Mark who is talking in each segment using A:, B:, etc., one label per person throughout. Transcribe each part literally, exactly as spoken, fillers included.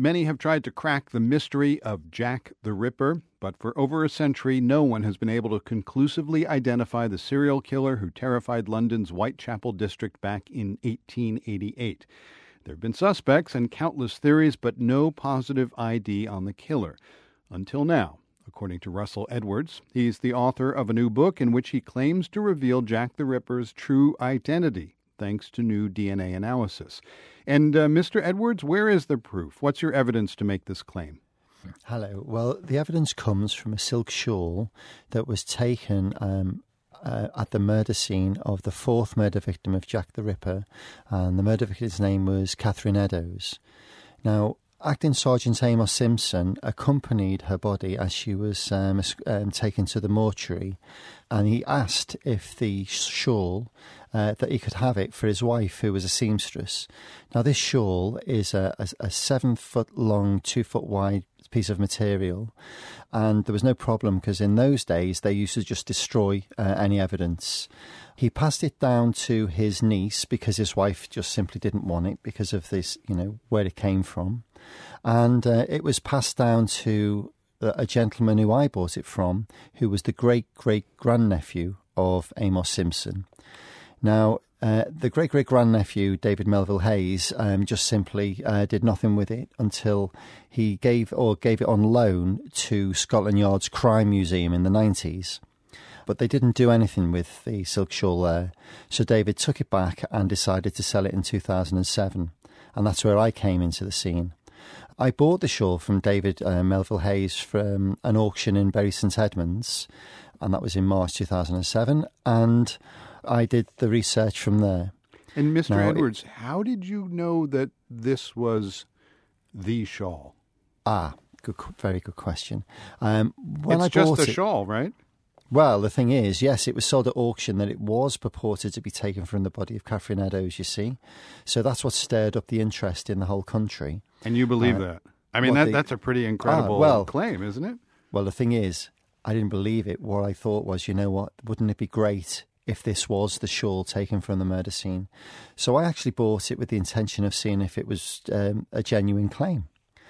A: Many have tried to crack the mystery of Jack the Ripper, but for over a century, no one has been able to conclusively identify the serial killer who terrified London's Whitechapel district back in eighteen eighty-eight. There have been suspects and countless theories, but no positive I D on the killer. Until now, according to Russell Edwards. He's the author of a new book in which he claims to reveal Jack the Ripper's true identity, thanks to new D N A analysis. And uh, Mister Edwards, where is the proof? What's your evidence to make this claim?
B: Hello. Well, the evidence comes from a silk shawl that was taken um, uh, at the murder scene of the fourth murder victim of Jack the Ripper, and the murder victim's name was Catherine Eddowes. Now, Acting Sergeant Amos Simpson accompanied her body as she was um, um, taken to the mortuary, and he asked if the shawl, uh, that he could have it for his wife, who was a seamstress. Now, this shawl is a, a, a seven-foot-long, two-foot-wide piece of material, and there was no problem because in those days they used to just destroy uh, any evidence. He passed it down to his niece because his wife just simply didn't want it because of this, you know, where it came from. And uh, it was passed down to a gentleman who I bought it from, who was the great-great-grandnephew of Amos Simpson. Now, uh, the great-great-grandnephew, David Melville Hayes, um, just simply uh, did nothing with it until he gave or gave it on loan to Scotland Yard's Crime Museum in the nineties. But they didn't do anything with the silk shawl there. So David took it back and decided to sell it in two thousand seven. And that's where I came into the scene. I bought the shawl from David uh, Melville Hayes from an auction in Bury St Edmunds, and that was in March two thousand seven, and I did the research from there.
A: And Mister
B: Now,
A: Edwards,
B: it,
A: how did you know that this was the shawl?
B: Ah, good, very good question. Um, when
A: it's
B: I
A: just
B: bought
A: a
B: it,
A: shawl, right?
B: Well, the thing is, yes, it was sold at auction that it was purported to be taken from the body of Catherine Eddowes, you see. So that's what stirred up the interest in the whole country.
A: And you believe
B: uh,
A: that? I mean, that,
B: the,
A: that's a pretty incredible
B: ah, well,
A: claim, isn't it?
B: Well, the thing is, I didn't believe it. What I thought was, you know what, wouldn't it be great if this was the shawl taken from the murder scene? So I actually bought it with the intention of seeing if it was um, a genuine claim.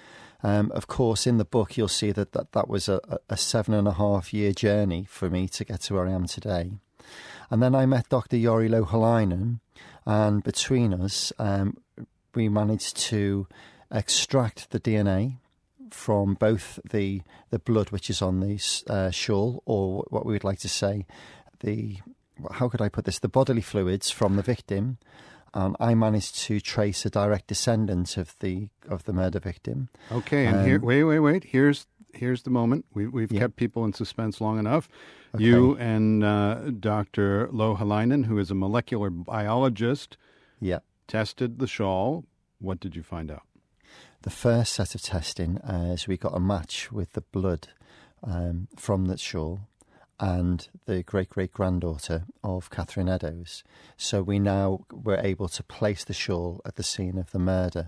B: Um, of course, in the book, you'll see that that, that was a, a seven and a half year journey for me to get to where I am today. And then I met Doctor Jori Lohalainen, and between us, um, we managed to extract the D N A from both the the blood which is on the uh, shawl, or what we would like to say, the, how could I put this, the bodily fluids from the victim. And I managed to trace a direct descendant of the of the murder victim.
A: Okay, and
B: um,
A: here, wait, wait, wait. Here's here's the moment. We, we've
B: yeah.
A: kept people in suspense long enough.
B: Okay.
A: You and uh, Doctor Lohalainen, who is a molecular biologist,
B: yeah.
A: tested the shawl. What did you find out?
B: The first set of testing uh, is we got a match with the blood um, from the shawl and the great-great-granddaughter of Catherine Eddowes. So we now were able to place the shawl at the scene of the murder.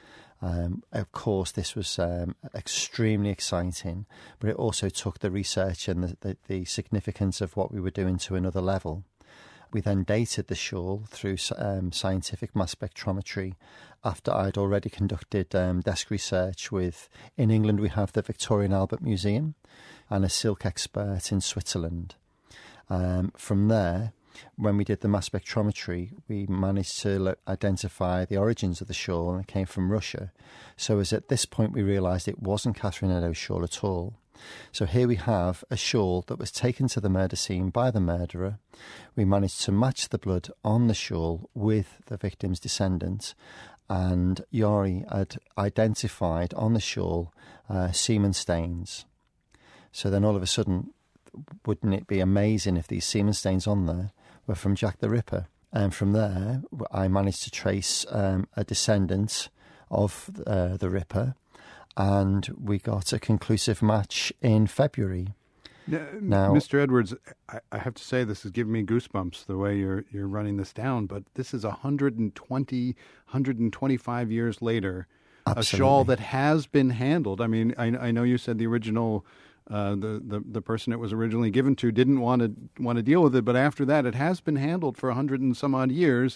B: Um, of course, this was um, extremely exciting, but it also took the research and the, the, the significance of what we were doing to another level. We then dated the shawl through um, scientific mass spectrometry after I'd already conducted um, desk research with, in England we have the Victoria and Albert Museum, and a silk expert in Switzerland. Um, from there, when we did the mass spectrometry, we managed to lo- identify the origins of the shawl, and it came from Russia. So it was at this point we realised it wasn't Catherine Eddowes' shawl at all. So here we have a shawl that was taken to the murder scene by the murderer. We managed to match the blood on the shawl with the victim's descendant, and Jori had identified on the shawl uh, semen stains. So then all of a sudden, wouldn't it be amazing if these semen stains on there were from Jack the Ripper? And from there, I managed to trace um, a descendant of uh, the Ripper, and we got a conclusive match in February.
A: Now,
B: Now,
A: Mister Edwards, I, I have to say this is giving me goosebumps the way you're you're running this down, but this is one hundred twenty, one hundred twenty-five years later,
B: absolutely.
A: A shawl that has been handled. I mean, I, I know you said the original, uh, the, the, the person it was originally given to didn't want to want to deal with it, but after that, it has been handled for a hundred and some odd years.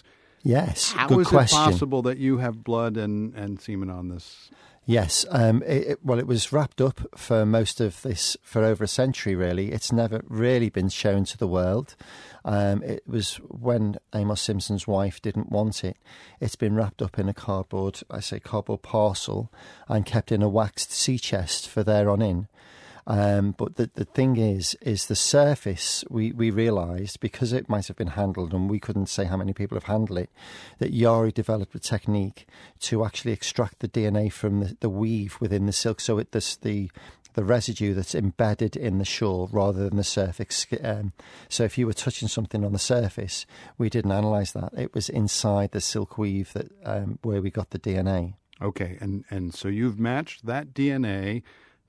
B: Yes,
A: How
B: good
A: is
B: question.
A: it possible that you have blood and, and semen on this?
B: Yes, um, it, it, well, it was wrapped up for most of this, for over a century, really. It's never really been shown to the world. Um, it was when Amos Simpson's wife didn't want it. It's been wrapped up in a cardboard, I say cardboard parcel, and kept in a waxed sea chest for there on in. Um, but the, the thing is, is the surface, we, we realised, because it might have been handled, and we couldn't say how many people have handled it, that Yari developed a technique to actually extract the D N A from the, the weave within the silk, so it this, the the residue that's embedded in the shawl rather than the surface. Um, so if you were touching something on the surface, we didn't analyse that. It was inside the silk weave that um, where we got the D N A.
A: Okay, and, and so you've matched that D N A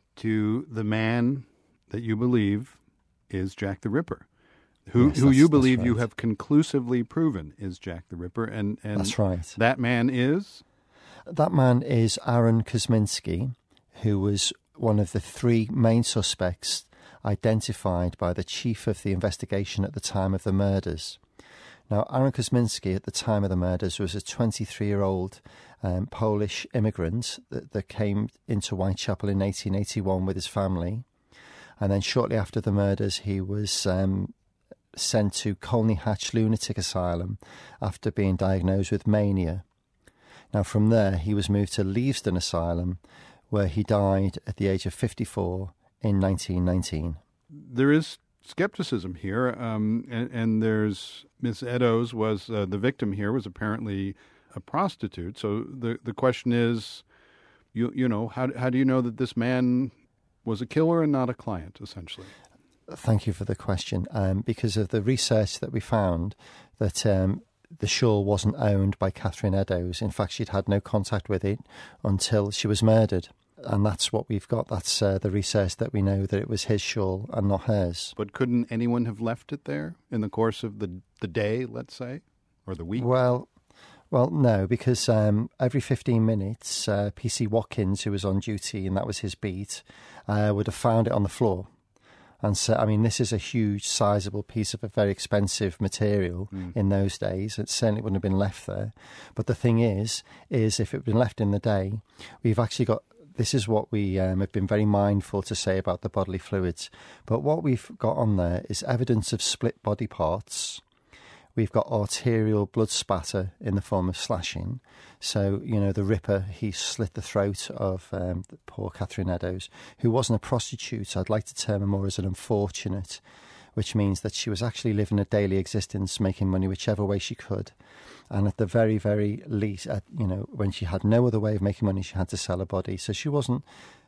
A: to the man that you believe is Jack the Ripper, who
B: Yes,
A: who you believe
B: right.
A: you have conclusively proven is Jack the Ripper, and, and
B: That's right.
A: That man is?
B: That man is Aaron Kosminski, who was one of the three main suspects identified by the chief of the investigation at the time of the murders. Now, Aaron Kosminski at the time of the murders was a twenty-three-year-old um, Polish immigrant that, that came into Whitechapel in eighteen eighty-one with his family. And then shortly after the murders, he was um, sent to Colney Hatch Lunatic Asylum after being diagnosed with mania. Now, from there, he was moved to Leavesden Asylum, where he died at the age of fifty-four in nineteen nineteen.
A: There is skepticism here, um, and, and there's Miss Eddowes was uh, the victim here was apparently a prostitute. So the the question is, you you know, how how do you know that this man was a killer and not a client, essentially?
B: Thank you for the question. Um, because of the research that we found, that um, the shawl wasn't owned by Catherine Eddowes. In fact, she'd had no contact with it until she was murdered. And that's what we've got. That's uh, the research that we know that it was his shawl and not hers.
A: But couldn't anyone have left it there in the course of the, the day, let's say, or the week?
B: Well, well, no, because um, every fifteen minutes, uh, P C Watkins, who was on duty, and that was his beat, uh, would have found it on the floor. And so, I mean, this is a huge, sizable piece of a very expensive material mm. in those days. It certainly wouldn't have been left there. But the thing is, is if it had been left in the day, we've actually got... This is what we um, have been very mindful to say about the bodily fluids. But what we've got on there is evidence of split body parts. We've got arterial blood spatter in the form of slashing. So, you know, the Ripper, he slit the throat of um, the poor Catherine Eddowes, who wasn't a prostitute. I'd like to term her more as an unfortunate, which means that she was actually living a daily existence, making money whichever way she could. And at the very, very least, at, you know, when she had no other way of making money, she had to sell her body. So she wasn't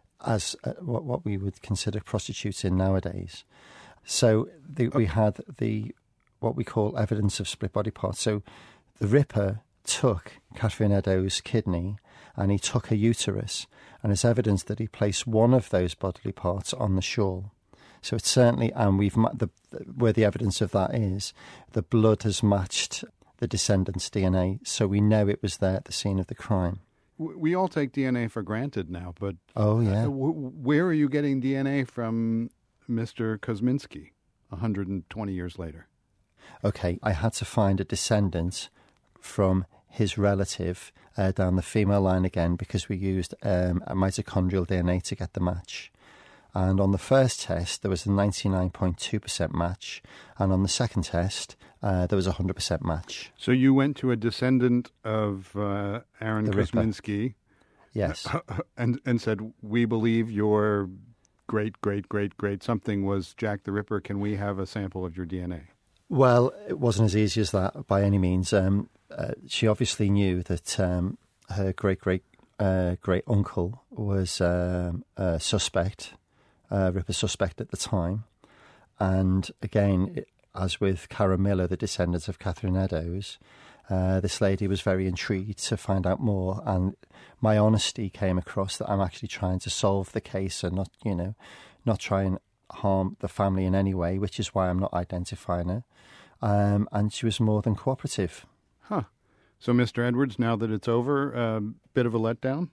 B: as uh, what, what we would consider prostitutes in nowadays. So the, we had the what we call evidence of split body parts. So the Ripper took Catherine Eddowes' kidney and he took her uterus, and it's evidence that he placed one of those bodily parts on the shawl. So it's certainly, and we've the where the evidence of that is, the blood has matched the descendant's D N A, so we know it was there at the scene of the crime.
A: We all take D N A for granted now, but
B: oh yeah,
A: uh, where are you getting D N A from, Mister Kosminski, one hundred twenty years later?
B: Okay, I had to find a descendant from his relative uh, down the female line again, because we used um, a mitochondrial D N A to get the match. And on the first test, there was a ninety-nine point two percent match. And on the second test, uh, there was a one hundred percent match.
A: So you went to a descendant of uh, Aaron
B: The
A: Kosminski.
B: Yes.
A: And, and said, we believe your great, great, great, great something was Jack the Ripper. Can we have a sample of your D N A?
B: Well, it wasn't as easy as that by any means. Um, uh, she obviously knew that um, her great-great uh, great uncle was um, a suspect. Uh, Ripper suspect at the time. And again, it, as with Karen Miller, the descendants of Catherine Eddowes, uh, this lady was very intrigued to find out more. And my honesty came across that I'm actually trying to solve the case and not, you know, not try and harm the family in any way, which is why I'm not identifying her. Um, and she was more than cooperative.
A: Huh. So, Mister Edwards, now that it's over, a uh, bit of a letdown?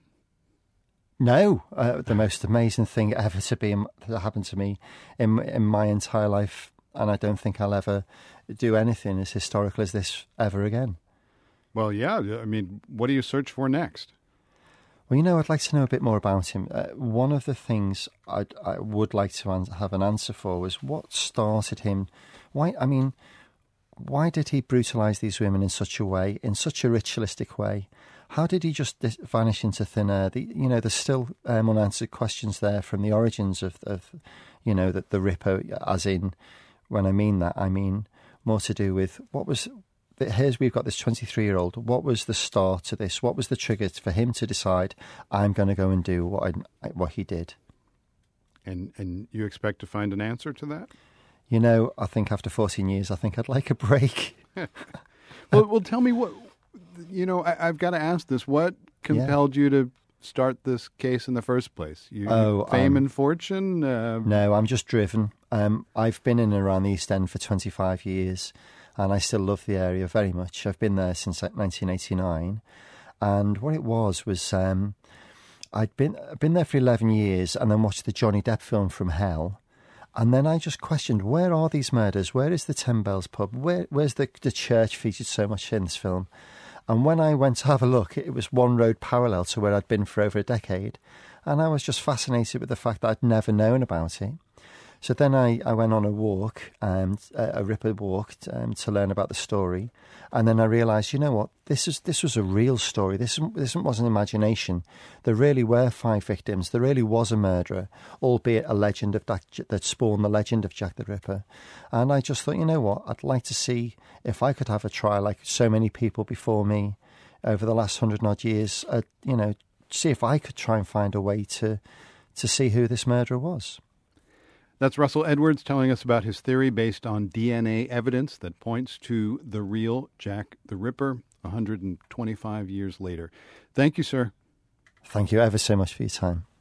B: No, uh, the most amazing thing ever to be that happened to me in in my entire life, and I don't think I'll ever do anything as historical as this ever again.
A: Well, yeah. I mean, what do you search for next?
B: Well, you know, I'd like to know a bit more about him. Uh, one of the things I'd, I would like to an- have an answer for was what started him. Why? I mean, why did he brutalise these women in such a way, in such a ritualistic way? How did he just dis- vanish into thin air? The, you know, there's still um, unanswered questions there from the origins of, of you know, the, the Ripper, as in, when I mean that, I mean more to do with what was... Here's we've got this twenty-three-year-old. What was the start to this? What was the trigger for him to decide, I'm going to go and do what I, what he did?
A: And and you expect to find an answer to that?
B: You know, I think after fourteen years, I think I'd like a break.
A: well, well, tell me what, you know, I, I've got to ask this. What compelled yeah. you to start this case in the first place? You,
B: oh,
A: fame
B: um,
A: and fortune? Uh...
B: No, I'm just driven. Um, I've been in and around the East End for twenty-five years. And I still love the area very much. I've been there since nineteen eighty-nine. And what it was was um, I'd been been there for eleven years and then watched the Johnny Depp film From Hell. And then I just questioned, where are these murders? Where is the Ten Bells pub? Where, where's the, the church featured so much in this film? And when I went to have a look, it was one road parallel to where I'd been for over a decade. And I was just fascinated with the fact that I'd never known about it. So then I, I went on a walk, um, a, a Ripper walk, um, to learn about the story. And then I realised, you know what, this is this was a real story. This, this wasn't imagination. There really were five victims. There really was a murderer, albeit a legend of that, that spawned the legend of Jack the Ripper. And I just thought, you know what, I'd like to see if I could have a trial like so many people before me over the last hundred and odd years, uh, you know, see if I could try and find a way to to see who this murderer was.
A: That's Russell Edwards telling us about his theory based on D N A evidence that points to the real Jack the Ripper one hundred twenty-five years later. Thank you, sir.
B: Thank you ever so much for your time.